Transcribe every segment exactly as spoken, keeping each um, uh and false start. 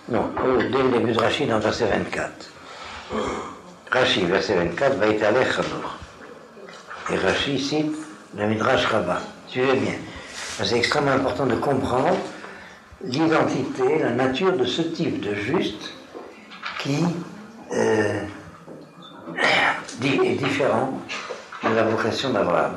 Non, dès le début de Rashi, dans verset vingt-quatre. Rashi, verset vingt-quatre, va étaler Hanoch. Et Rashi cite le Midrash Rabbah. Suivez bien. C'est extrêmement important de comprendre l'identité, la nature de ce type de juste qui euh, est différent de la vocation d'Abraham.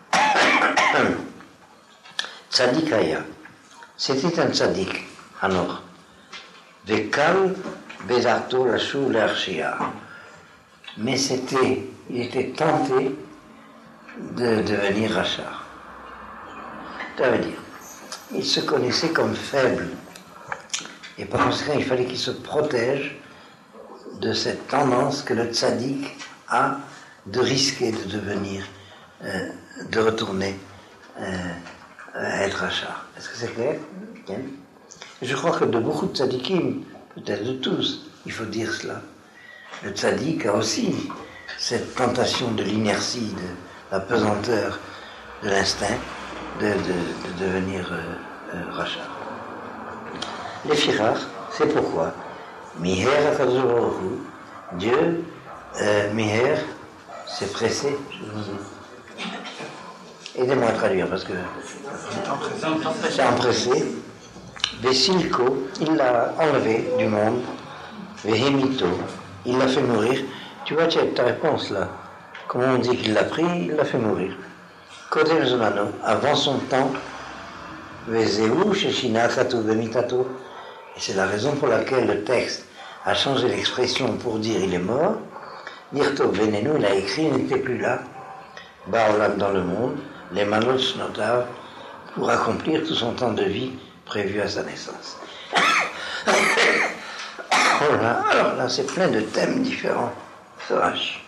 Tzadik Aya. C'était un tzadik, Hanoch. Vekal Bedarto Lachou L'Archia. Mais c'était, il était tenté de devenir rachar. Ça veut dire, il se connaissait comme faible. Et par conséquent, il fallait qu'il se protège de cette tendance que le tzaddik a de risquer de devenir, euh, de retourner euh, à être rachar. Est-ce que c'est clair? Bien. Je crois que de beaucoup de tzaddikim, peut-être de tous, il faut dire cela. Le tzaddik a aussi cette tentation de l'inertie, de la pesanteur, de l'instinct, de, de, de devenir euh, euh, rachar. Les firach, c'est pourquoi Miher HaKadosh Baruch Hu, Dieu, euh, Miher, c'est pressé, je vous dis. Aidez-moi à traduire parce que c'est empressé. Vesilko, il l'a enlevé du monde. Vehemito, il l'a fait mourir. Tu vois, tu as ta réponse là. Comment on dit qu'il l'a pris, il l'a fait mourir. Kodem Zomano, avant son temps, Vezeu, Sheshina, Kato, Vemitato. Et c'est la raison pour laquelle le texte a changé l'expression pour dire il est mort. Nirtov Venenu, il a écrit, il n'était plus là. Baolam dans le monde, les Malot Shnotav, pour accomplir tout son temps de vie prévu à sa naissance. Oh là, alors là, c'est plein de thèmes différents. C'est vache.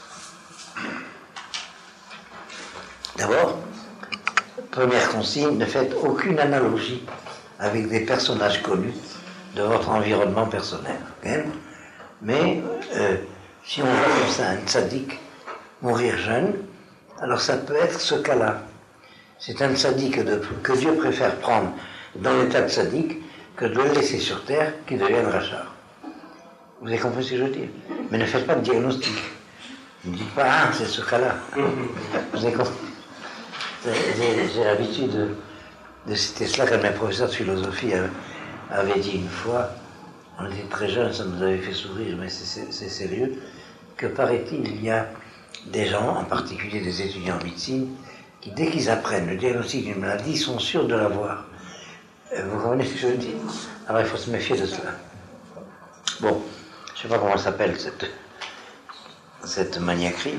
D'abord, première consigne, ne faites aucune analogie avec des personnages connus de votre environnement personnel. Okay? Mais euh, si on voit comme ça un tzaddik mourir jeune, alors ça peut être ce cas-là. C'est un tzaddik de, que Dieu préfère prendre dans l'état de tzaddik que de le laisser sur terre qui devienne rachar. Vous avez compris ce que je veux dire? Mais ne faites pas de diagnostic. Ne dites pas, ah, c'est ce cas-là. Vous avez compris? J'ai, j'ai l'habitude de, de citer cela quand mes professeurs de philosophie avaient dit une fois, on était très jeunes, ça nous avait fait sourire, mais c'est, c'est, c'est sérieux, que paraît-il, il y a des gens, en particulier des étudiants en médecine, qui dès qu'ils apprennent le diagnostic d'une maladie, sont sûrs de l'avoir. Vous comprenez ce que je veux dire? Alors il faut se méfier de cela. Bon, je ne sais pas comment s'appelle cette, cette maniaquerie.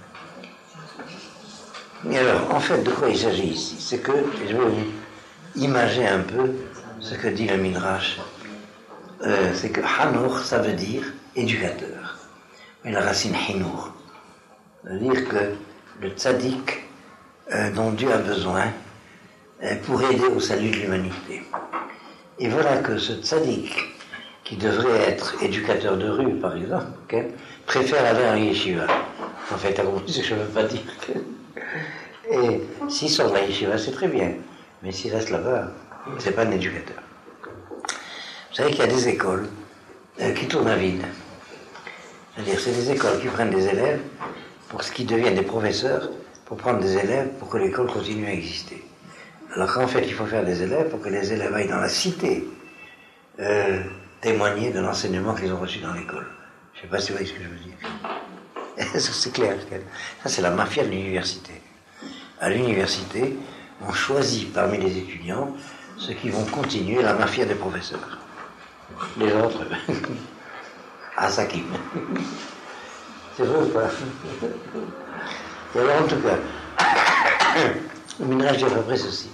Mais alors, en fait, de quoi il s'agit ici? C'est que, je vais vous imager un peu ce que dit le Midrash. Euh, c'est que Hanoch, ça veut dire éducateur. Mais la racine Hinour. Ça veut dire que le tzaddik euh, dont Dieu a besoin euh, pour aider au salut de l'humanité. Et voilà que ce tzaddik, qui devrait être éducateur de rue, par exemple, okay, préfère aller en yeshiva. En fait, t'as compris ce que je ne veux pas dire. Que... Et s'il sort de la yeshiva, c'est très bien. Mais s'il reste là-bas, c'est pas un éducateur. Vous savez qu'il y a des écoles euh, qui tournent à vide. C'est-à-dire, c'est des écoles qui prennent des élèves pour ce qui deviennent des professeurs, pour prendre des élèves pour que l'école continue à exister. Alors qu'en fait, il faut faire des élèves pour que les élèves aillent dans la cité euh, témoigner de l'enseignement qu'ils ont reçu dans l'école. Je ne sais pas si vous voyez ce que je veux dire. Est-ce que c'est clair? Ça, c'est la mafia de l'université. À l'université, on choisit parmi les étudiants ceux qui vont continuer la mafia des professeurs. Les autres, à Sakim. C'est vrai ou pas? Et alors, en tout cas, le Midrash dit à peu près ceci.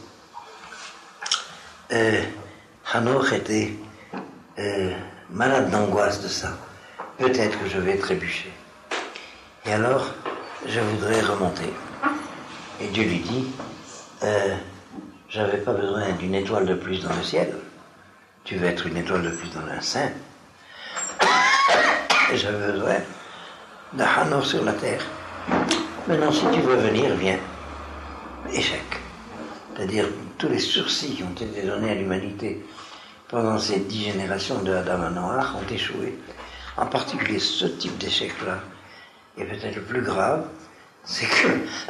Euh, Hanoch était euh, malade d'angoisse de ça. Peut-être que je vais trébucher. Et alors, je voudrais remonter. Et Dieu lui dit, euh, j'avais pas besoin d'une étoile de plus dans le ciel. Tu veux être une étoile de plus dans un sein. Et j'avais besoin d'un Hanoch sur la terre. Maintenant, si tu veux venir, viens. Échec. C'est-à-dire, tous les sursis qui ont été donnés à l'humanité pendant ces dix générations de Adam à Noach, ont échoué. En particulier, ce type d'échec-là est peut-être le plus grave, c'est que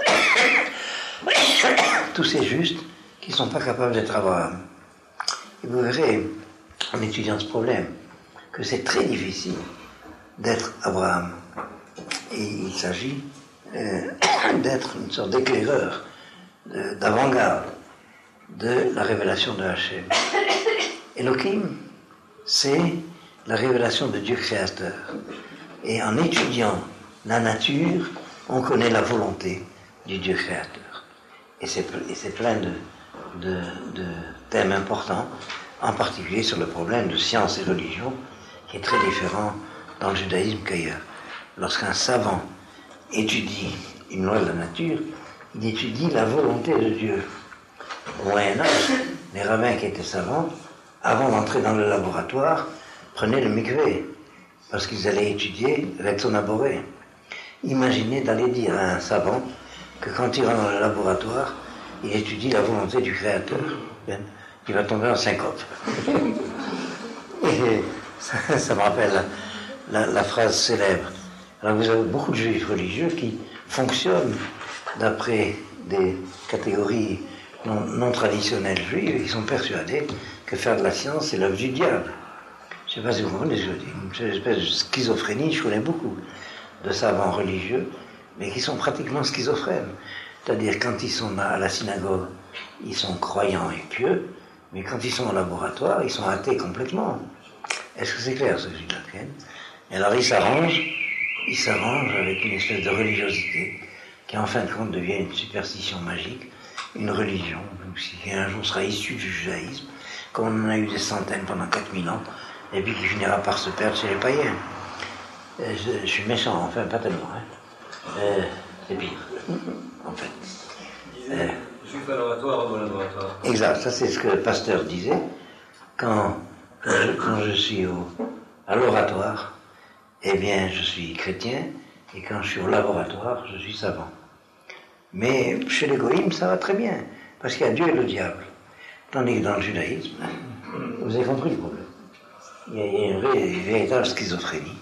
tous ces justes qui ne sont pas capables d'être Abraham. Et vous verrez, en étudiant ce problème, que c'est très difficile d'être Abraham. Et il s'agit euh, d'être une sorte d'éclaireur, d'avant-garde de la révélation de Hachem. Elohim, c'est la révélation de Dieu créateur. Et en étudiant la nature, on connaît la volonté du Dieu créateur. Et c'est, et c'est plein de, de, de thèmes importants, en particulier sur le problème de science et religion, qui est très différent dans le judaïsme qu'ailleurs. Lorsqu'un savant étudie une loi de la nature, il étudie la volonté de Dieu. Au Moyen-Âge, les rabbins qui étaient savants, avant d'entrer dans le laboratoire, prenaient le mikvé, parce qu'ils allaient étudier avec son aboré. Imaginez d'aller dire à un savant que quand il rentre dans le laboratoire, il étudie la volonté du Créateur. Il va tomber en syncope. Et ça, ça me rappelle la, la, la phrase célèbre. Alors vous avez beaucoup de juifs religieux qui fonctionnent d'après des catégories non, non traditionnelles juives. Ils sont persuadés que faire de la science, c'est l'œuvre du diable. Je ne sais pas si vous comprenez ce que je dis. C'est une espèce de schizophrénie. Je connais beaucoup de savants religieux, mais qui sont pratiquement schizophrènes. C'est-à-dire, quand ils sont à la synagogue, ils sont croyants et pieux, mais quand ils sont au laboratoire, ils sont athées complètement. Est-ce que c'est clair, ce que je dis là? Et alors, ils s'arrangent, ils s'arrangent avec une espèce de religiosité, qui en fin de compte devient une superstition magique, une religion, qui un jour sera issue du judaïsme, comme on en a eu des centaines pendant quatre mille ans, et puis qui finira par se perdre chez les païens. Je, je suis méchant, enfin, pas tellement. Hein. Euh, c'est pire, en fait. Euh, Juif à l'oratoire ou à laboratoire. Exact, ça c'est ce que le pasteur disait. Quand, quand, je, quand je suis au, à l'oratoire, eh bien, je suis chrétien, et quand je suis au laboratoire, je suis savant. Mais chez les goïms, ça va très bien, parce qu'il y a Dieu et le diable. Tandis que dans le judaïsme, vous avez compris le problème. Il y a, il y a une, vraie, une véritable schizophrénie.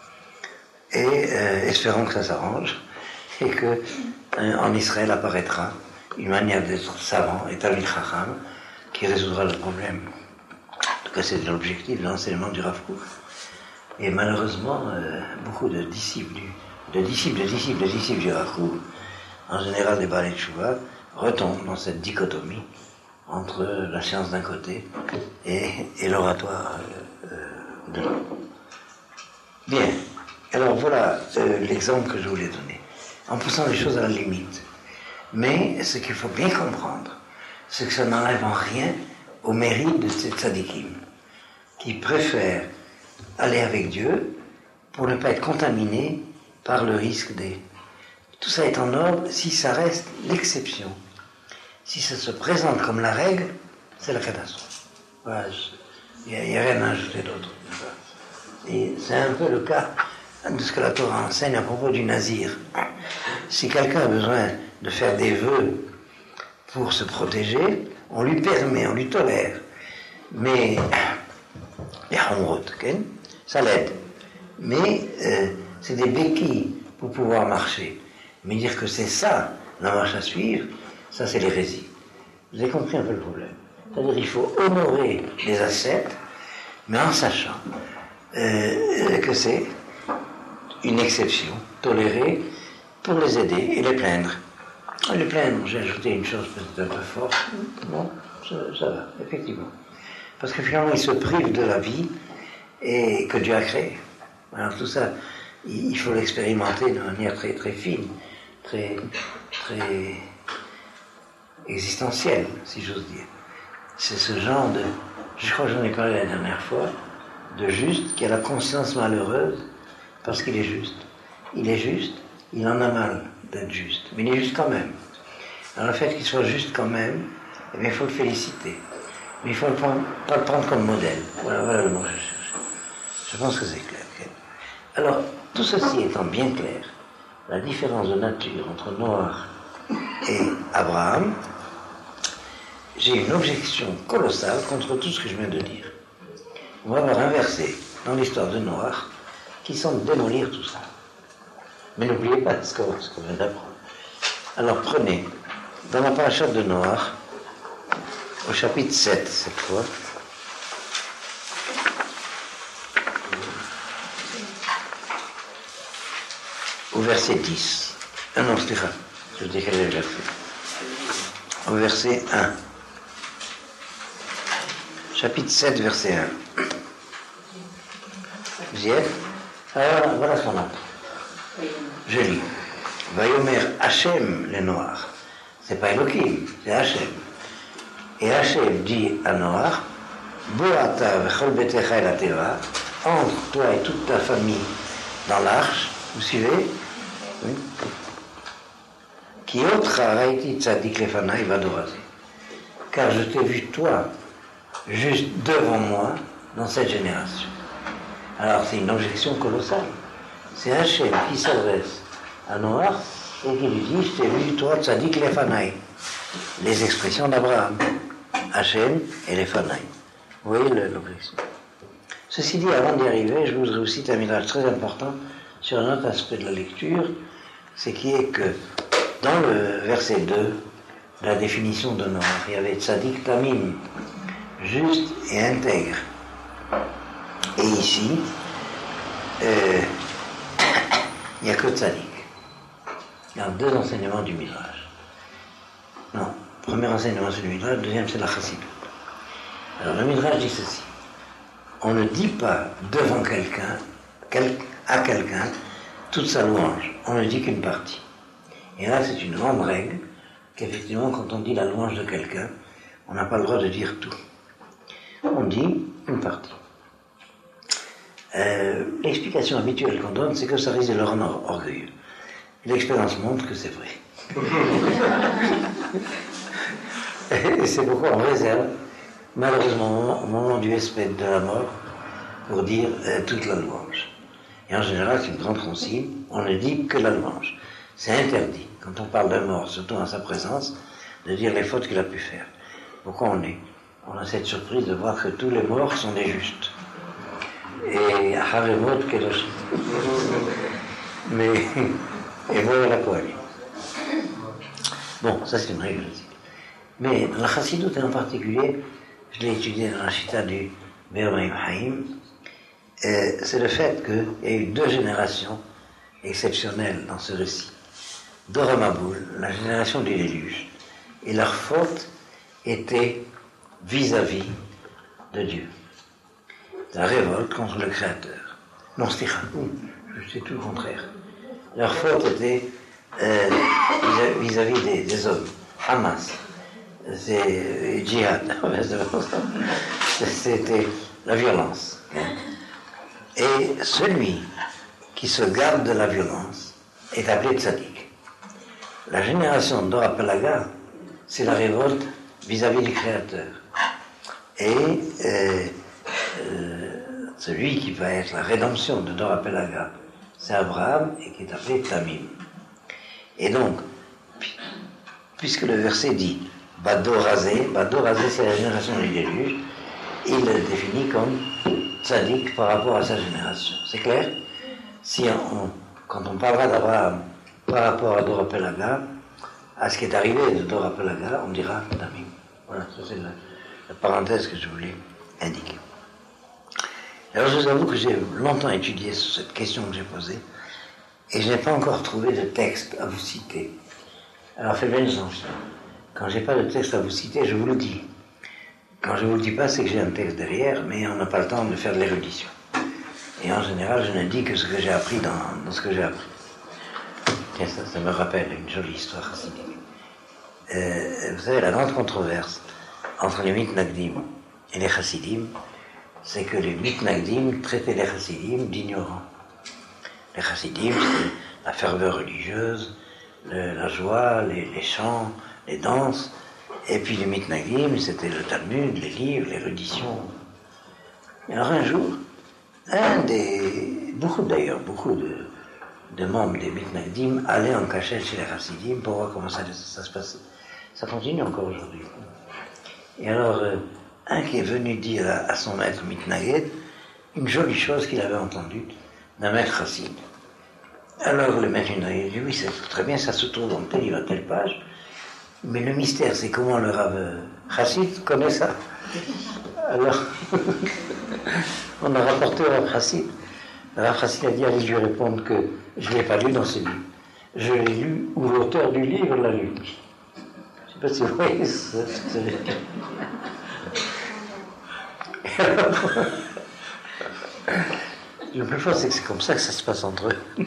Et euh, espérons que ça s'arrange et que euh, en Israël apparaîtra une manière d'être savant et Talmid Chacham qui résoudra le problème. En tout cas, c'est l'objectif de l'enseignement du Rav Kook. Et malheureusement, euh, beaucoup de disciples, du, de disciples, de disciples, de disciples du Rav Kook, en général des Balei Tshuva, retombent dans cette dichotomie entre la science d'un côté et, et l'oratoire euh, de l'autre. Bien. Alors voilà euh, l'exemple que je voulais donner, en poussant les choses à la limite. Mais ce qu'il faut bien comprendre, c'est que ça n'enlève en rien au mérite de ces tzadikim, qui préfèrent aller avec Dieu pour ne pas être contaminés par le risque des... Tout ça est en ordre si ça reste l'exception. Si ça se présente comme la règle, c'est la catastrophe. Voilà, il n'y a, a rien à ajouter d'autre. Et c'est un peu le cas de ce que la Torah enseigne à propos du nazir. Si quelqu'un a besoin de faire des vœux pour se protéger, on lui permet, on lui tolère. Mais, ça l'aide. Mais euh, c'est des béquilles pour pouvoir marcher. Mais dire que c'est ça, la marche à suivre, ça c'est l'hérésie. Vous avez compris un peu le problème. C'est-à-dire qu'il faut honorer les ascètes, mais en sachant euh, que c'est une exception, tolérée, pour les aider et les plaindre. Les plaindre, j'ai ajouté une chose peut-être un peu forte. Bon, ça, ça va, effectivement. Parce que finalement, ils se privent de la vie et que Dieu a créée. Alors tout ça, il faut l'expérimenter de manière très très fine, très très existentielle, si j'ose dire. C'est ce genre de, je crois que j'en ai parlé la dernière fois, de juste qui a la conscience malheureuse parce qu'il est juste. Il est juste, il en a mal d'être juste, mais il est juste quand même. Alors le fait qu'il soit juste quand même, eh bien, il faut le féliciter. Mais il ne faut le prendre, pas le prendre comme modèle. Voilà, voilà le mot que je cherche. Je pense que c'est clair. Okay. Alors, tout ceci étant bien clair, la différence de nature entre Noach et Abraham, j'ai une objection colossale contre tout ce que je viens de dire. on va avoir un verset dans l'histoire de Noach qui semble démolir tout ça. Mais n'oubliez pas ce qu'on, ce qu'on vient d'apprendre. Alors prenez, dans la paracha de Noach, au chapitre sept cette fois, au verset dix. Ah non, c'est grave, je vous décalais le verset. Au verset un. Chapitre sept, verset un. Vous y êtes? Alors voilà ce qu'on a. Je lis. Vayomer Hachem les Noirs. C'est pas Elohim, c'est Hachem. Et Hachem dit à Noach, Boata vechol betecha el ateva, entre toi et toute ta famille dans l'arche, vous suivez? Oui. Qui autre araïti tzadik lefanai vadorase. Car je t'ai vu toi, juste devant moi, dans cette génération. Alors c'est une objection colossale. C'est Hachem qui s'adresse à Noach et qui lui dit, je t'ai vu toi, tzadik lefanai. Les expressions d'Abraham. Hachem et lefanai. Vous voyez l'objection. Ceci dit, avant d'y arriver, je voudrais aussi terminer un très important sur un autre aspect de la lecture, c'est qui est que dans le verset deux, la définition de Noach, il y avait tzadik tamim, juste et intègre. Et ici, euh, il n'y a que tzadik. Il y a deux enseignements du Midrash. Non, premier enseignement c'est le Midrash, deuxième c'est la Chassidut. Alors le Midrash dit ceci. On ne dit pas devant quelqu'un, quel, à quelqu'un, toute sa louange. On ne dit qu'une partie. Et là, c'est une grande règle qu'effectivement, quand on dit la louange de quelqu'un, on n'a pas le droit de dire tout. On dit une partie. Euh, l'explication habituelle qu'on donne, c'est que ça risque de le rendre orgueilleux. L'expérience montre que c'est vrai. Et c'est pourquoi on réserve, malheureusement, au moment du respect de la mort, pour dire euh, toute la louange. Et en général, c'est une grande consigne, on ne dit que la louange. C'est interdit, quand on parle d'un mort, surtout en sa présence, de dire les fautes qu'il a pu faire. Pourquoi on est On a cette surprise de voir que tous les morts sont des justes. Et Haremot Kedosh. Mais, et voilà la poêle. Bon, ça c'est une règle aussi. Mais dans la Chassidut en particulier, je l'ai étudié dans la Chita du Be'omaim Haïm, euh, c'est le fait qu'il y a eu deux générations exceptionnelles dans ce récit. Dora Maboul, la génération du déluge, et leur faute était vis-à-vis de Dieu. La révolte contre le Créateur. Non, c'était c'est tout le contraire. Leur faute était euh, vis-à-vis des, des hommes. Hamas, c'est djihad, c'était la violence. Et celui qui se garde de la violence est appelé tzaddik. La génération de Dora Pelaga, c'est la révolte vis-à-vis du Créateur. Et euh, euh, celui qui va être la rédemption de Dora Pelaga, c'est Abraham, et qui est appelé Tamim. Et donc, puisque le verset dit Badorazé, Badorazé c'est la génération du déluge, il le définit comme tzaddik par rapport à sa génération. C'est clair? Si on, quand on parlera d'Abraham par rapport à Dora Pelaga, à ce qui est arrivé de Dora Pelaga, on dira Tamim. Voilà, ça c'est la, la parenthèse que je voulais indiquer. Alors je vous avoue que j'ai longtemps étudié cette question que j'ai posée, et je n'ai pas encore trouvé de texte à vous citer. Alors faites bien attention. Quand j'ai pas de texte à vous citer, je vous le dis. Quand je vous le dis pas, c'est que j'ai un texte derrière, mais on n'a pas le temps de faire de l'érudition. Et en général, je ne dis que ce que j'ai appris dans, dans ce que j'ai appris. Tiens, ça, ça me rappelle une jolie histoire chassidique. Euh, vous savez, la grande controverse entre les mitnagdim et les chassidim, c'est que les mitnagdim traitaient les chassidim d'ignorants. Les chassidim, c'était la ferveur religieuse, le, la joie, les, les chants, les danses, et puis les mitnagdim, c'était le Talmud, les livres, l'érudition. Et alors un jour, un des, beaucoup d'ailleurs, beaucoup de, de membres des mitnagdim allaient en cachette chez les chassidim pour voir comment ça, ça se passait. Ça continue encore aujourd'hui. Et alors, euh, un qui est venu dire à, à son maître Mitnaged une jolie chose qu'il avait entendue d'un maître chassid. Alors le maître Mitnaged dit oui, c'est très bien, ça se trouve dans telle livre, à telle page, mais le mystère, c'est comment le Rav chassid connaît ça. Alors, on a rapporté au Rav chassid. Le Rav chassid a dit, allez, je lui répondre que je ne l'ai pas lu dans ce livre. Je l'ai lu, ou l'auteur du livre l'a lu. Je ne sais pas si vous voyez ça. Le plus fort, c'est que c'est comme ça que ça se passe entre eux.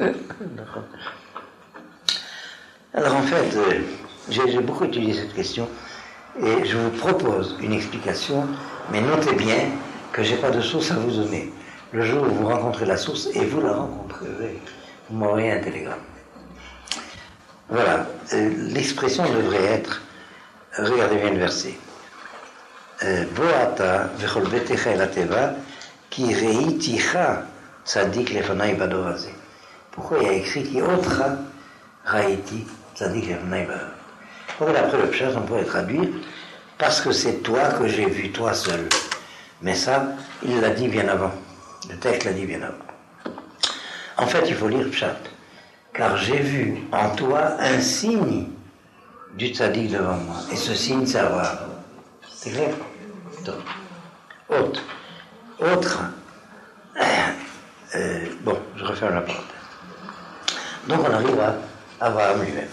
Alors en fait, euh, j'ai, j'ai beaucoup étudié cette question et je vous propose une explication, mais notez bien que je n'ai pas de source à vous donner. Le jour où vous rencontrez la source, et vous la rencontrerez, vous m'envoyez un télégramme. Voilà, euh, l'expression devrait être, regardez bien le verset. Boata vechol betecha el ateva ki reiticha tzadik lefanai badoraze. Pourquoi il y a écrit ki otra raiti tzadik lefanai badoraze? Pourquoi d'après le pshat on pourrait traduire parce que c'est toi que j'ai vu, toi seul. Mais ça, il l'a dit bien avant. Le texte l'a dit bien avant. En fait, il faut lire pshat. Car j'ai vu en toi un signe du tzaddik devant moi. Et ce signe, c'est Abraham. C'est clair? Autre. Autre. Euh, bon, je referme la porte. Donc on arrive à Abraham lui-même.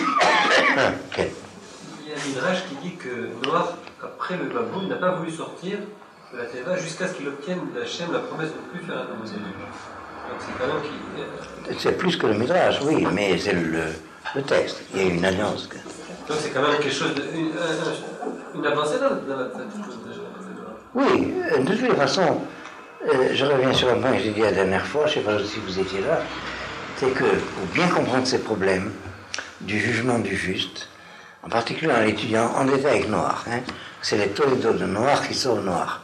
Okay. Il y a un midrash qui dit que Noach, après le Baboun, n'a pas voulu sortir de la Teva jusqu'à ce qu'il obtienne d'Hachem la promesse de ne plus faire un nouveau déluge. Donc c'est quand même qui... C'est plus que le midrash, oui, mais c'est le, le texte. Il y a une alliance. Donc c'est quand même quelque chose, de, une, une avancée dans, dans la tête. Oui, de toute façon, euh, je reviens sur un point que j'ai dit la dernière fois, je ne sais pas si vous étiez là, c'est que pour bien comprendre ces problèmes du jugement du juste, en particulier en l'étudiant en détail avec Noach, hein, c'est les Toledo de Noach qui sauvent Noach.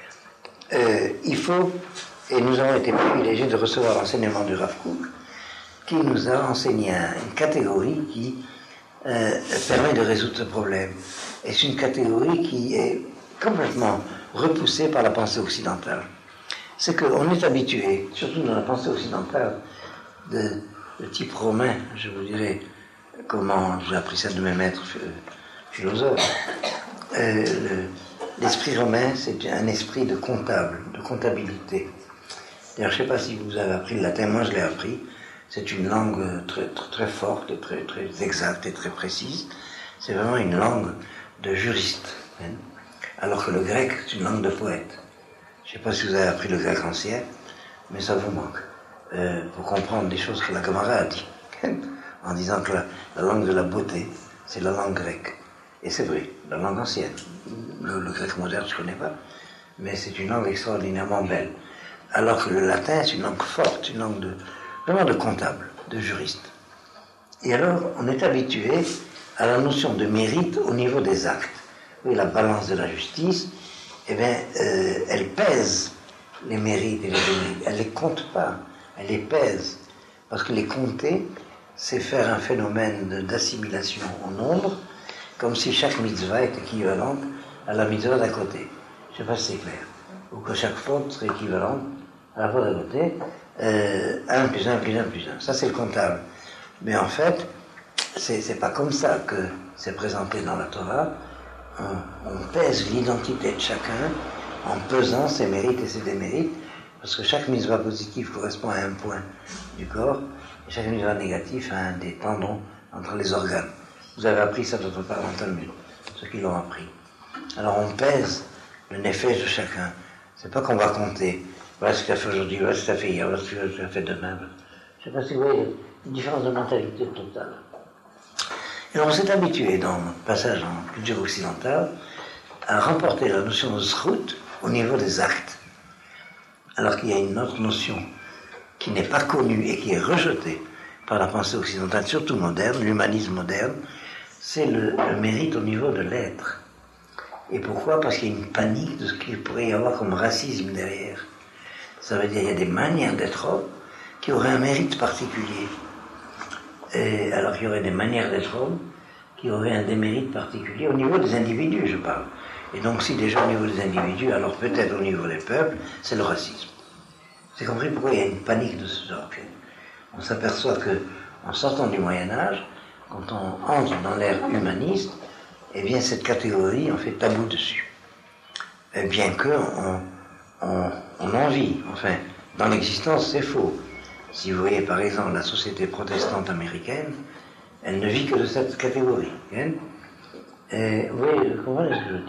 Euh, il faut, et nous avons été privilégiés de recevoir l'enseignement du Rav Kook, qui nous a enseigné une catégorie qui euh, permet de résoudre ce problème. Et c'est une catégorie qui est complètement repoussée par la pensée occidentale. C'est qu'on est habitué, surtout dans la pensée occidentale, de, de type romain, je vous dirais, comment j'ai appris ça de mes maîtres philosophes. Euh, le, l'esprit romain, c'est un esprit de comptable, de comptabilité. D'ailleurs, je ne sais pas si vous avez appris le latin, moi je l'ai appris. C'est une langue très, très, très forte, et très, très exacte et très précise. C'est vraiment une langue de juriste. Hein. Alors que le grec, c'est une langue de poète. Je ne sais pas si vous avez appris le grec ancien, mais ça vous manque. Euh, pour comprendre des choses que la Gemara a dit. En disant que la, la langue de la beauté, c'est la langue grecque. Et c'est vrai, la langue ancienne. Le, le grec moderne, je ne connais pas. Mais c'est une langue extraordinairement belle. Alors que le latin, c'est une langue forte, une langue de, vraiment de comptable, de juriste. Et alors, on est habitué à la notion de mérite au niveau des actes. Oui, la balance de la justice, eh bien, euh, elle pèse les mérites et les démérites. Elle ne les compte pas, elle les pèse. Parce que les compter, c'est faire un phénomène de, d'assimilation au nombre, comme si chaque mitzvah est équivalente à la mitzvah d'à côté. Je ne sais pas si c'est clair. Ou que chaque faute serait équivalente à la faute d'à côté. Euh, un plus un plus un plus un. Ça, c'est le comptable. Mais en fait, c'est, c'est pas comme ça que c'est présenté dans la Torah. On, on pèse l'identité de chacun en pesant ses mérites et ses démérites, parce que chaque mitzvah positive correspond à un point du corps, et chaque mitzvah négatif à un des tendons entre les organes. Vous avez appris ça d'autre part dans le Talmud, ceux qui l'ont appris. Alors on pèse le néfesh de chacun. C'est pas qu'on va compter. Voilà ce qu'il a fait aujourd'hui, voilà ce qu'il a fait hier, voilà ce qu'il a fait demain. Je ne sais pas si vous voyez une différence de mentalité totale. Et on s'est habitué, dans notre passage en culture occidentale, à remporter la notion de zchut au niveau des actes. Alors qu'il y a une autre notion qui n'est pas connue et qui est rejetée par la pensée occidentale, surtout moderne, l'humanisme moderne, c'est le, le mérite au niveau de l'être. Et pourquoi? Parce qu'il y a une panique de ce qu'il pourrait y avoir comme racisme derrière. Ça veut dire qu'il y a des manières d'être homme qui auraient un mérite particulier. Et alors qu'il y aurait des manières d'être homme qui auraient un démérite particulier au niveau des individus, je parle. Et donc si déjà au niveau des individus, alors peut-être au niveau des peuples, c'est le racisme. C'est compris pourquoi il y a une panique de ce genre. On s'aperçoit que, en sortant du Moyen-Âge, quand on entre dans l'ère humaniste, eh bien cette catégorie, on fait tabou dessus. Et bien qu'on on, on en vit, enfin, dans l'existence, c'est faux. Si vous voyez par exemple la société protestante américaine, elle ne vit que de cette catégorie. Hein? Et, vous voyez, vous comprenez ce que je veux dire?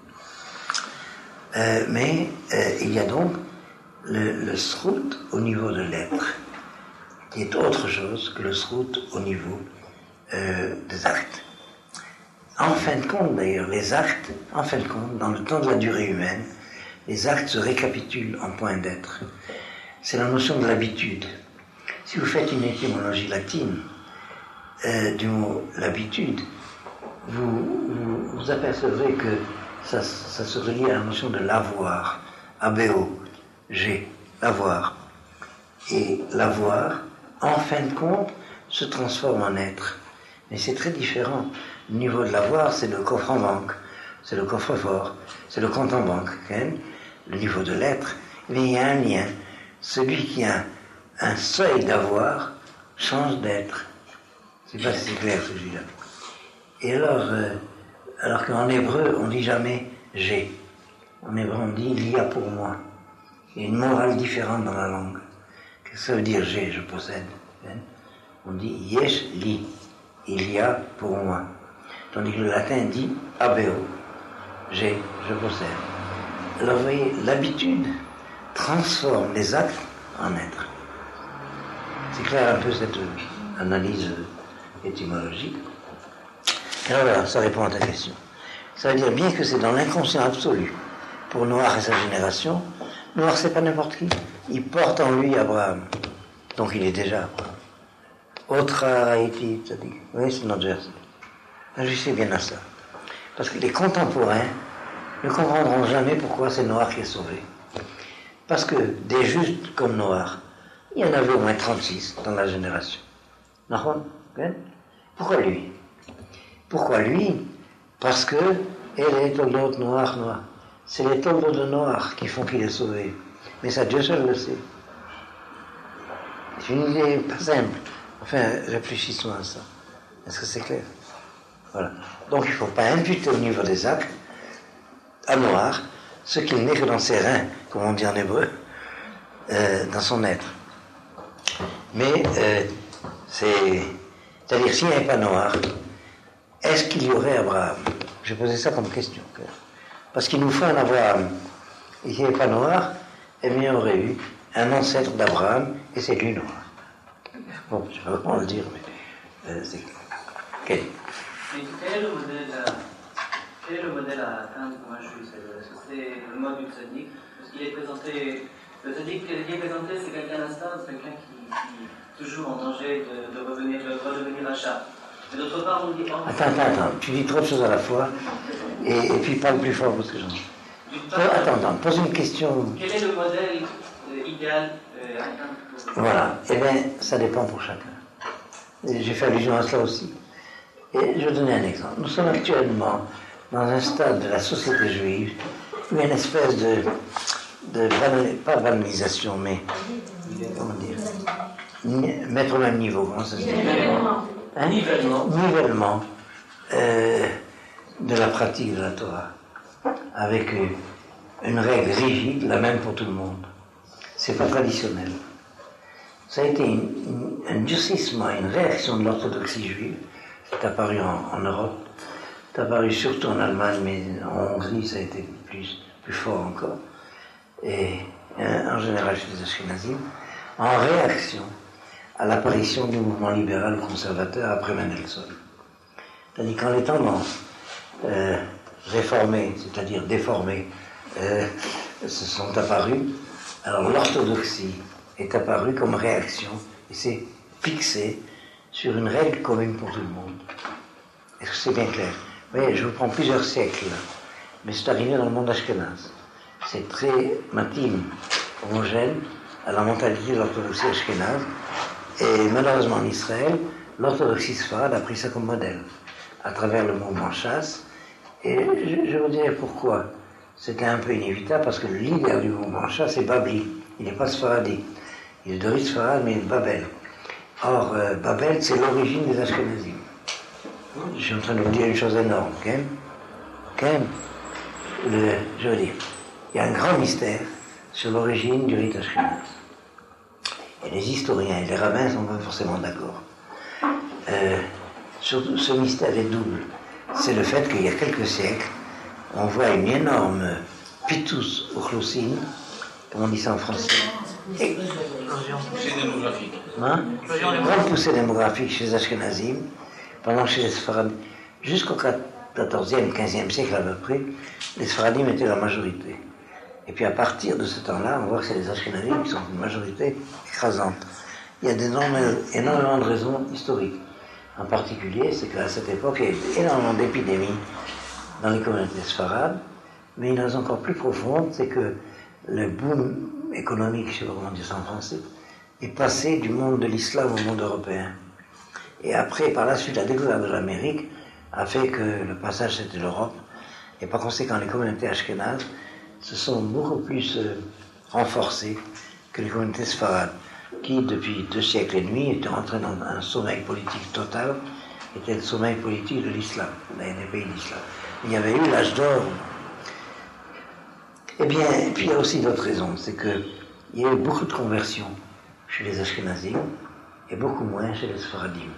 euh, Mais euh, il y a donc le, le srout au niveau de l'être, qui est autre chose que le srout au niveau euh, des actes. En fin de compte, d'ailleurs, les actes, en fin de compte, dans le temps de la durée humaine, les actes se récapitulent en point d'être. C'est la notion de l'habitude. Si vous faites une étymologie latine euh, du mot l'habitude, vous, vous, vous apercevrez que ça, ça se relie à la notion de l'avoir, abéo, j'ai, l'avoir. Et l'avoir, en fin de compte, se transforme en être. Mais c'est très différent. Le niveau de l'avoir, c'est le coffre en banque, c'est le coffre-fort, c'est le compte en banque. Hein? Le niveau de l'être, mais il y a un lien. Celui qui a un seuil d'avoir change d'être. Je ne sais pas si c'est clair celui-là. Et alors, euh, alors qu'en hébreu, on ne dit jamais j'ai. En hébreu, on dit il y a pour moi. Il y a une morale différente dans la langue. Qu'est-ce que ça veut dire j'ai, je possède? Hein? On dit yesh li, il y a pour moi. Tandis que le latin dit abeo, j'ai, je possède. Alors vous voyez, l'habitude transforme les actes en être. C'est clair un peu cette analyse étymologique. Alors voilà, ça répond à ta question. Ça veut dire bien que c'est dans l'inconscient absolu. Pour Noach et sa génération, Noach c'est pas n'importe qui. Il porte en lui Abraham. Donc il est déjà Abraham. Autre Haïti, ça dit. Oui, c'est notre verset. Je sais bien à ça. Parce que les contemporains ne comprendront jamais pourquoi c'est Noach qui est sauvé. Parce que des justes comme Noach, il y en avait au moins trente-six dans la génération. Pourquoi lui? Pourquoi lui? Parce que et les toldot Noach, Noach. C'est les toldot de Noach qui font qu'il est sauvé. Mais ça, Dieu seul le sait. C'est une idée pas simple. Enfin, réfléchissons à ça. Est-ce que c'est clair? Voilà. Donc il ne faut pas imputer au niveau des actes à Noach ce qu'il n'est que dans ses reins, comme on dit en hébreu, euh, dans son être. Mais euh, c'est... C'est-à-dire, s'il n'y avait pas Noach, est-ce qu'il y aurait Abraham? Je posais ça comme question. Parce qu'il nous faut un Abraham. Et s'il n'y avait pas Noach, eh bien, il y aurait eu un ancêtre d'Abraham, et c'est lui Noach. Bon, je ne sais pas comment le dire, mais euh, c'est... Okay. Mais quel est le modèle à, quel est le modèle à atteindre pour un juif? Est-ce que c'est le mode du tzaddik? Parce qu'il est présenté, le tzaddik qui est présenté, c'est quelqu'un d'instable, quelqu'un qui, qui est toujours en danger de, de revenir, de redevenir achat. Mais d'autre part, on dit... Oh, attends, attends, attends, tu dis trop de choses à la fois, et, et puis parle plus fort parce que j'en... Oh, attends, attends, pose une question... Quel est le modèle euh, idéal euh, à atteindre pour... Voilà, eh bien, ça dépend pour chacun. Et j'ai fait allusion à cela aussi. Et je vais donner un exemple. Nous sommes actuellement dans un stade de la société juive où il y a une espèce de, de pas banalisation, mais comment dire, mettre au même niveau, comment ça se dit? Hein? Nivellement. Nivellement euh, de la pratique de la Torah, avec euh, une règle rigide, la même pour tout le monde. C'est pas traditionnel. Ça a été une, une, un durcissement, une réaction de l'orthodoxie juive. C'est apparu en, en Europe, c'est apparu surtout en Allemagne, mais en Hongrie ça a été plus, plus fort encore, et euh, en général chez les Ashkénazim, en réaction à l'apparition du mouvement libéral conservateur après Mendelssohn. C'est-à-dire quand les tendances euh, réformées, c'est-à-dire déformées, euh, se sont apparues, alors l'orthodoxie est apparue comme réaction, et c'est fixé sur une règle commune pour tout le monde. Est-ce que c'est bien clair? Vous voyez, je vous prends plusieurs siècles, mais c'est arrivé dans le monde ashkénaze. C'est très intime, homogène, à la mentalité de l'orthodoxie ashkénaze, et malheureusement en Israël, l'orthodoxie sfarade a pris ça comme modèle, à travers le mouvement chasse Et je, je vous dirai pourquoi. C'était un peu inévitable, parce que le leader du mouvement Shas, c'est Babli. Il n'est pas sfaradi. Il est de Rit Sfarad, mais il est de Babel. Or, euh, Babel, c'est l'origine des Ashkenazim. Je suis en train de vous dire une chose énorme, quand même. Quand même, le, je veux dire, il y a un grand mystère sur l'origine du rite ashkénaze. Et les historiens et les rabbins ne sont pas forcément d'accord. Euh, surtout, ce mystère est double. C'est le fait qu'il y a quelques siècles, on voit une énorme pitus ochlosin, comme on dit ça en français. Et, poussée démographique. Hein? Une grande poussée démographique chez les Ashkenazim, pendant que chez les Sfaradim, jusqu'au quatorzième, quinzième siècle à peu près, les Sfaradim étaient la majorité. Et puis à partir de ce temps-là, on voit que c'est les Ashkenazim qui sont une majorité écrasante. Il y a d'énormes- énormément de raisons historiques. En particulier, c'est qu'à cette époque, il y a eu énormément d'épidémies dans les communautés sfarades, mais une raison encore plus profonde, c'est que le boom économique, je ne sais pas comment dire ça en français, est passé du monde de l'islam au monde européen. Et après, par la suite, la découverte de l'Amérique a fait que le passage c'était l'Europe, et par conséquent, les communautés ashkénazes se sont beaucoup plus euh, renforcées que les communautés sfarades, qui, depuis deux siècles et demi, étaient entrées dans un sommeil politique total, était le sommeil politique de l'islam, des pays d'islam. Il y avait eu l'âge d'or. Eh bien, et puis il y a aussi d'autres raisons, c'est qu'il y a eu beaucoup de conversions chez les Ashkenazim et beaucoup moins chez les Sfaradim.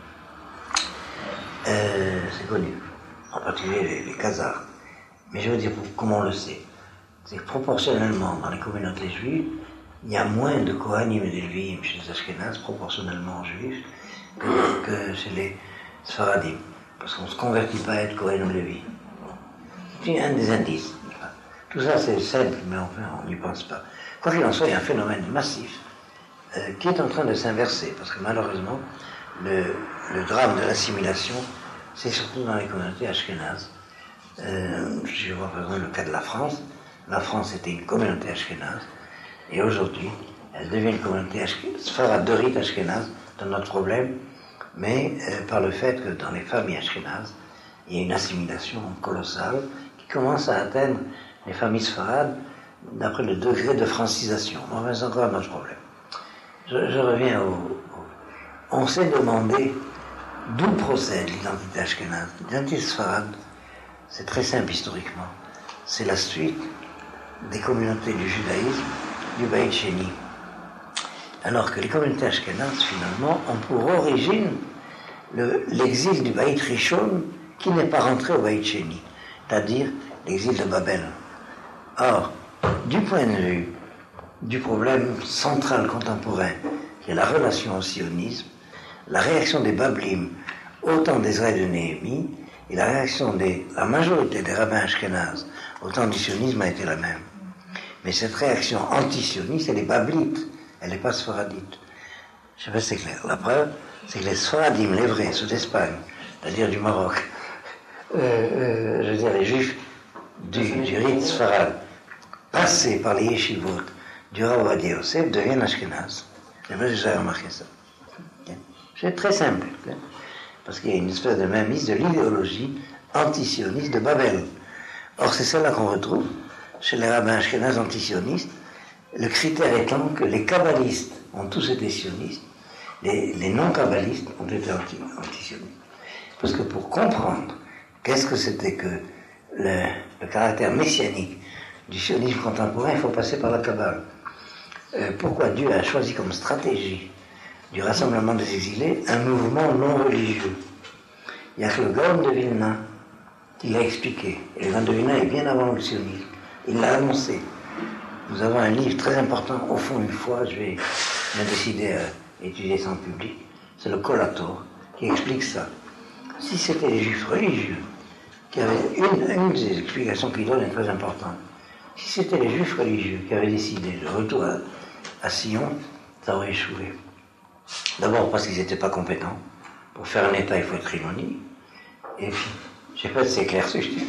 Euh, c'est connu, en particulier les, les Khazars. Mais je veux dire, comment on le sait? C'est que proportionnellement, dans les communautés juives, il y a moins de Kohanim et d'Elvim chez les Ashkenazes, proportionnellement juifs, que, que chez les Sfaradim. Parce qu'on ne se convertit pas à être Kohen ou Lévi. C'est un des indices. Tout ça, c'est simple, mais enfin, on n'y pense pas. Quoi qu'il en soit, il y a un phénomène massif euh, qui est en train de s'inverser, parce que malheureusement, le, le drame de l'assimilation, c'est surtout dans les communautés ashkénazes. Euh, je vois par exemple le cas de la France. La France était une communauté ashkénaze, et aujourd'hui, elle devient une communauté sfarade de rite ashkénaze, dans notre problème, mais euh, par le fait que dans les familles ashkénazes, il y a une assimilation colossale qui commence à atteindre les familles sfarades d'après le degré de francisation. Enfin, c'est encore un autre problème. Je, je reviens au, au... On s'est demandé d'où procède l'identité ashkénaze. L'identité sfarade, c'est très simple historiquement. C'est la suite des communautés du judaïsme, du Baït Sheni. Alors que les communautés ashkénazes, finalement, ont pour origine le, l'exil du Baït Rishon qui n'est pas rentré au Baït Sheni, c'est-à-dire l'exil de Babel. Or, du point de vue du problème central contemporain, qui est la relation au sionisme, la réaction des Bablim au temps d'Ezra et de Néhémie, et la réaction de la majorité des rabbins ashkénazes au temps du sionisme a été la même. Mais cette réaction anti-sioniste, elle est bablite, elle n'est pas sfaradite. Je sais pas si c'est clair. La preuve, c'est que les sfaradim, les vrais, ceux d'Espagne, c'est-à-dire du Maroc, euh, euh, je veux dire les juifs du, du rite sfarad, passés par les yeshivot du Rav Ovadia Yosef, deviennent ashkénazes. Je sais pas si vous avez remarqué ça. C'est très simple, parce qu'il y a une espèce de mainmise de l'idéologie anti-sioniste de Babel. Or, c'est celle-là qu'on retrouve chez les rabbins ashkénazes anti-sionistes, le critère étant que les kabbalistes ont tous été sionistes, les, les non-kabbalistes ont été anti, anti-sionistes. Parce que pour comprendre qu'est-ce que c'était que le, le caractère messianique du sionisme contemporain, il faut passer par la Kabbale. Euh, pourquoi Dieu a choisi comme stratégie du rassemblement des exilés un mouvement non religieux? Il n'y a que le Gaon de Vilna qui l'a expliqué. Et le Gaon de Vilna est bien avant le sionisme. Il l'a annoncé. Nous avons un livre très important, au fond, une fois, je vais me décider à étudier ça en public, c'est le Collator, qui explique ça. Si c'était les juifs religieux, qui avaient une, une des explications qu'il donne est très importante, si c'était les juifs religieux qui avaient décidé le retour à, à Sion, ça aurait échoué. D'abord parce qu'ils n'étaient pas compétents. Pour faire un État, il faut être imoni. Et puis, je ne sais pas si c'est clair ce que je dis.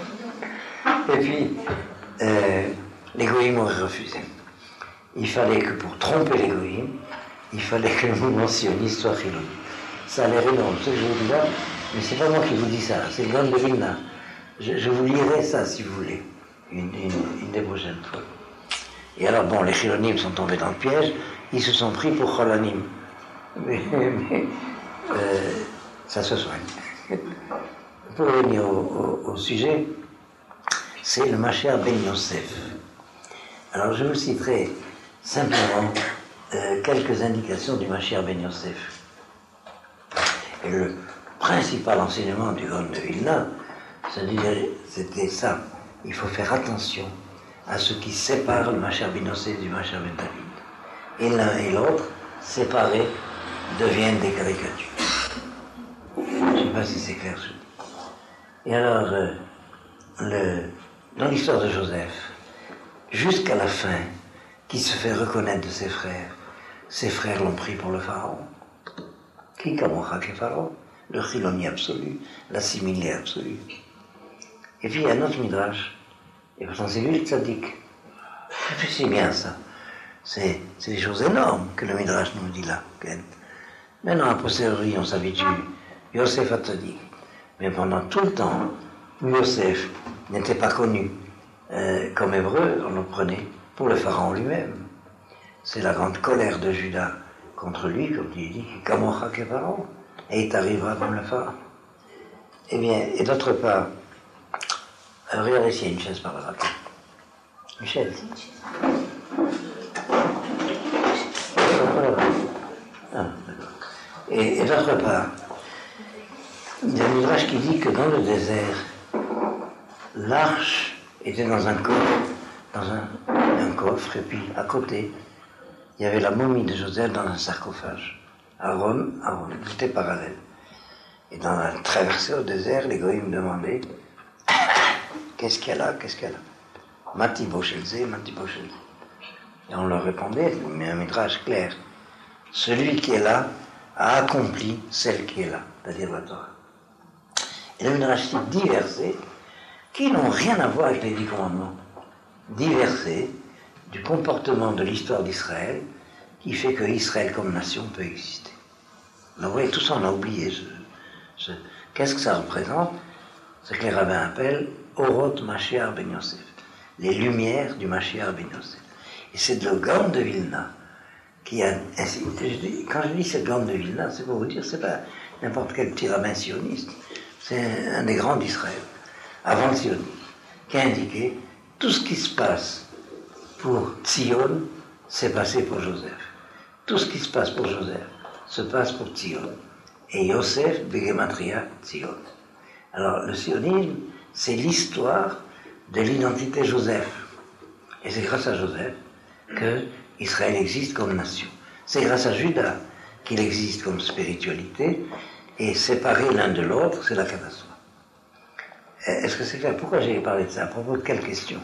Et puis, euh, les goïms auraient refusé. Il fallait que pour tromper les goïms, il fallait que le mouvement sioniste soit chiloni. Ça a l'air énorme, ce que je vous dis là, mais c'est pas moi qui vous dis ça, c'est le Gaon de Vilna. Je, je vous lirai ça, si vous voulez, une, une, une des prochaines fois. Et alors, bon, les chilonim sont tombés dans le piège, ils se sont pris pour cholanim. Mais, mais euh, ça se soigne. Pour revenir au, au, au sujet, c'est le Mashiach ben Yosef. Alors, je vous citerai simplement euh, quelques indications du Mashiach ben Yosef. Et le principal enseignement du Gaon de Vilna, c'était ça. Il faut faire attention à ce qui sépare le Mashiach ben Yosef du Mashiach ben David. Et l'un et l'autre, séparés, deviennent des caricatures. Je ne sais pas si c'est clair. Et alors, euh, le, dans l'histoire de Joseph, jusqu'à la fin, qui se fait reconnaître de ses frères, ses frères l'ont pris pour le pharaon. Qui Kamocha que pharaon? Le chiloni absolu, l'assimilé absolu. Et puis il y a un autre midrash, et pourtant c'est lui le tzaddik. Réfléchissez bien ça. C'est, c'est des choses énormes que le midrash nous dit là. Maintenant, a posteriori, on s'habitue. Yosef a tzaddik. Mais pendant tout le temps où Yosef n'était pas connu euh, comme hébreu, on le prenait pour le pharaon lui-même. C'est la grande colère de Judas contre lui, comme il dit, Kamocha que pharaon, et il t'arrivera comme le pharaon. Eh bien, et d'autre part, euh, regardez ici, il y a une chaise par là. Une chaise. Ah, d'accord. Et, et d'autre part, il y a un midrash qui dit que dans le désert, l'arche était dans un coffre, dans un, un coffre, et puis à côté, il y avait la momie de Joseph dans un sarcophage. Aaron, Aaron, tout était parallèle. Et dans la traversée au désert, les goïms me demandaient qu'est-ce qu'il y a là, qu'est-ce qu'il y a là? Mati Bochelzé, Mati Bochelzé. Et on leur répondait, mais un midrash clair. Celui qui est là a accompli celle qui est là, c'est-à-dire la Torah. Et le midrash cite dix versets qui n'ont rien à voir avec les dix commandements. Dix versets du comportement de l'histoire d'Israël qui fait que Israël comme nation peut exister. Alors vous voyez, tout ça on a oublié. Ce, ce, qu'est-ce que ça représente? Ce que les rabbins appellent Oroth Mashiach ben Yosef, les lumières du Mashiach ben Yosef. Et c'est le Gaon de Vilna qui a ainsi. Quand je dis c'est le Gaon de Vilna, c'est pour vous dire, c'est pas n'importe quel petit rabbin sioniste, c'est un des grands d'Israël, avant le sionisme, qui a indiqué tout ce qui se passe pour Tzion, c'est passé pour Joseph. Tout ce qui se passe pour Joseph se passe pour Tzion. Et Yosef, Begematria, Tzion. Alors, le sionisme, c'est l'histoire de l'identité Joseph. Et c'est grâce à Joseph que Israël existe comme nation. C'est grâce à Judas qu'il existe comme spiritualité. Et séparer l'un de l'autre, c'est la catastrophe. Est-ce que c'est clair? Pourquoi j'ai parlé de ça? À propos de quelle question?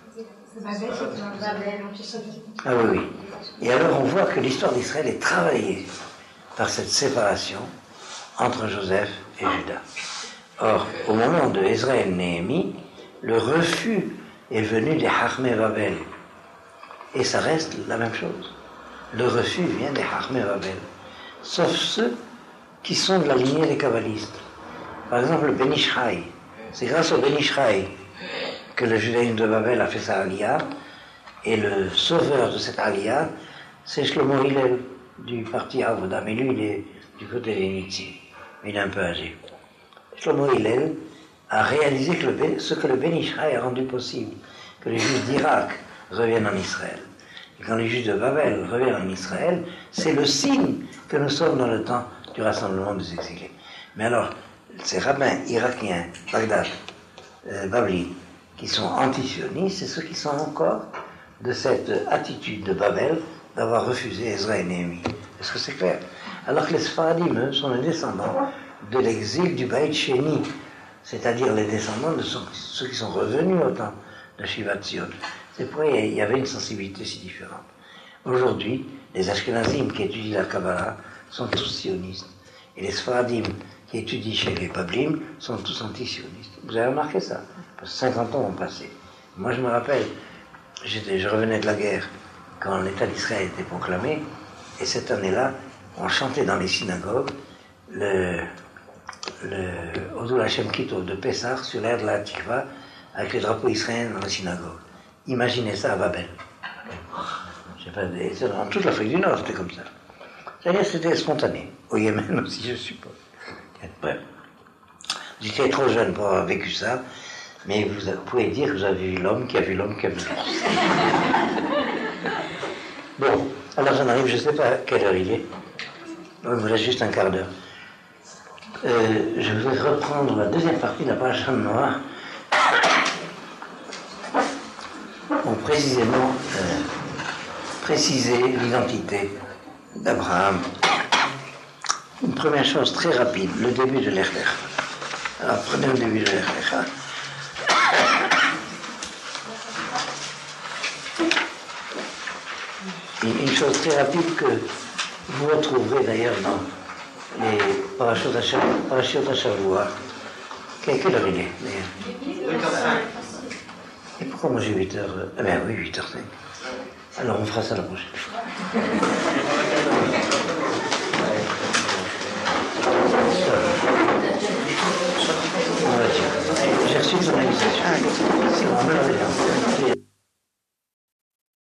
Ah oui, oui. Et alors on voit que l'histoire d'Israël est travaillée par cette séparation entre Joseph et Judas. Or, au moment de Ezra et Néhémie, le refus est venu des Hachmei Babel. Et ça reste la même chose. Le refus vient des Hachmei Babel. Sauf ceux qui sont de la lignée des kabbalistes. Par exemple, le Ben Ishraï. C'est grâce au Ben Ishraï que le judaïsme de Babel a fait sa aliyah, et le sauveur de cette aliyah, c'est Shlomo Hillel du parti Avoda, mais lui il est du côté des Nitzi, il est un peu âgé. Shlomo Hillel a réalisé que le, ce que le Ben Ishraï a rendu possible, que les Juifs d'Irak reviennent en Israël. Et quand les Juifs de Babel reviennent en Israël, c'est le signe que nous sommes dans le temps du rassemblement des exilés. Mais alors, ces rabbins irakiens, Bagdad, euh, Babli, qui sont anti-sionistes, c'est ceux qui sont encore de cette attitude de Babel d'avoir refusé Ezra et Néhémie. Est-ce que c'est clair? Alors que les Sfaradim, eux, sont les descendants de l'exil du Baït Sheni, c'est-à-dire les descendants de ceux qui sont revenus au temps de Shivat Zion. C'est pourquoi il y avait une sensibilité si différente. Aujourd'hui, les Ashkenazim qui étudient la Kabbalah sont tous sionistes. Et les Sfaradim qui étudient chez les Bablim sont tous anti-sionistes. Vous avez remarqué ça? Parce que cinquante ans ont passé. Moi, je me rappelle, j'étais, je revenais de la guerre quand l'État d'Israël était proclamé, et cette année-là, on chantait dans les synagogues le, le Odul Hashem Kitov de Pessah sur l'air de la Tikva avec le drapeau israélien dans la synagogue. Imaginez ça à Babel. Je sais pas, dans toute l'Afrique du Nord, c'était comme ça. C'est-à-dire c'était spontané. Au Yémen aussi, je suppose. Bref. J'étais trop jeune pour avoir vécu ça, mais vous pouvez dire que vous avez vu l'homme qui a vu l'homme qui a vu l'ours. Bon, alors j'en arrive, je ne sais pas à quelle heure il est. Il me reste juste un quart d'heure. Euh, je voudrais reprendre la deuxième partie de la page de Noir. Pour précisément euh, préciser l'identité d'Abraham. Une première chose très rapide, le début de l'Ech Lecha. Alors prenez le début de l'Ech Lecha. Une, une chose très rapide que vous retrouverez d'ailleurs dans les parachutes à Shavua. Quelle heure il est d'ailleurs? Et pourquoi moi j'ai huit heures? Ah ben oui, huit heures cinq. Alors on fera ça la prochaine fois. J'ai reçu ton invitation. C'est vraiment bien.